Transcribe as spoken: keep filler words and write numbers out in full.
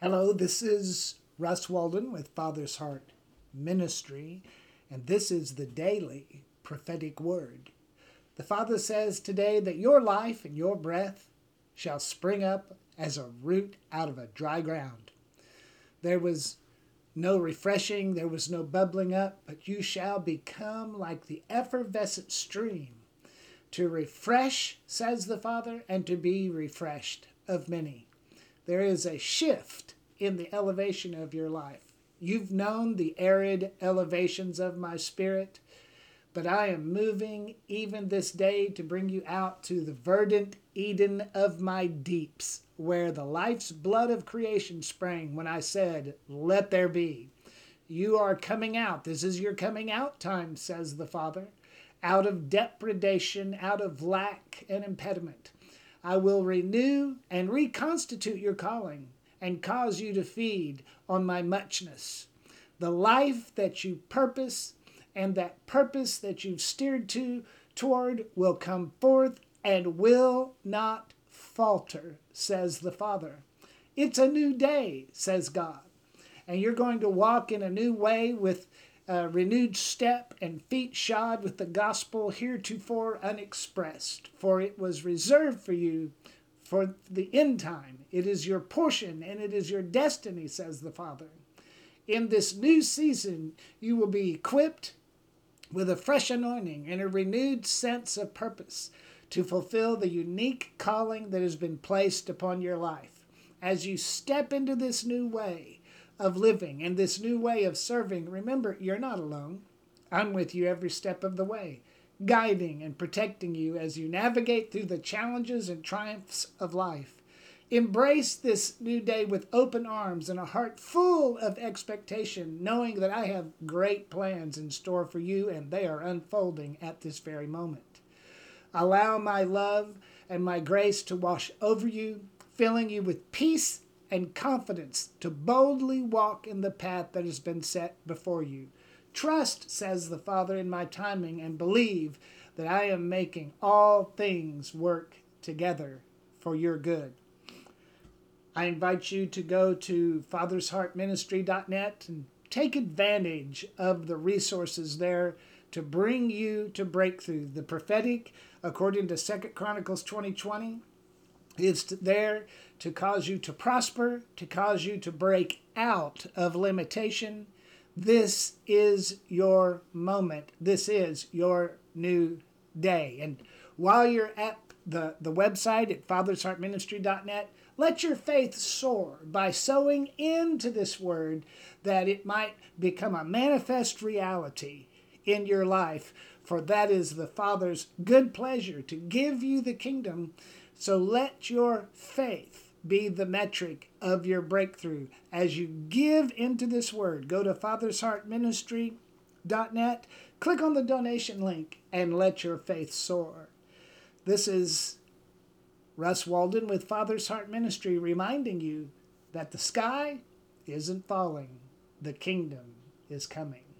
Hello, this is Russ Walden with Father's Heart Ministry, and this is the daily prophetic word. The Father says today that your life and your breath shall spring up as a root out of a dry ground. There was no refreshing, there was no bubbling up, but you shall become like the effervescent stream, to refresh, says the Father, and to be refreshed of many. There is a shift in the elevation of your life. You've known the arid elevations of my spirit, but I am moving even this day to bring you out to the verdant Eden of my deeps, where the life's blood of creation sprang when I said, "Let there be." You are coming out. This is your coming out time, says the Father, out of depredation, out of lack and impediment. I will renew and reconstitute your calling and cause you to feed on my muchness. The life that you purpose and that purpose that you've steered to toward will come forth and will not falter, says the Father. It's a new day, says God, and you're going to walk in a new way with a renewed step and feet shod with the gospel heretofore unexpressed, for it was reserved for you for the end time. It is your portion and it is your destiny, says the Father. In this new season, you will be equipped with a fresh anointing and a renewed sense of purpose to fulfill the unique calling that has been placed upon your life. As you step into this new way of living and this new way of serving, remember, you're not alone. I'm with you every step of the way, guiding and protecting you as you navigate through the challenges and triumphs of life. Embrace this new day with open arms and a heart full of expectation, knowing that I have great plans in store for you and they are unfolding at this very moment. Allow my love and my grace to wash over you, filling you with peace and confidence to boldly walk in the path that has been set before you. Trust, says the Father, in my timing, and believe that I am making all things work together for your good. I invite you to go to fathers heart ministry dot net and take advantage of the resources there to bring you to breakthrough. The prophetic, according to Second Chronicles twenty twenty, is there to cause you to prosper, to cause you to break out of limitation. This is your moment. This is your new day. And while you're at the, the website at fathers heart ministry dot net, let your faith soar by sowing into this word that it might become a manifest reality in your life. For that is the Father's good pleasure to give you the kingdom. So let your faith be the metric of your breakthrough. As you give into this word, go to fathers heart ministry dot net, click on the donation link, and let your faith soar. This is Russ Walden with Father's Heart Ministry, reminding you that the sky isn't falling, the kingdom is coming.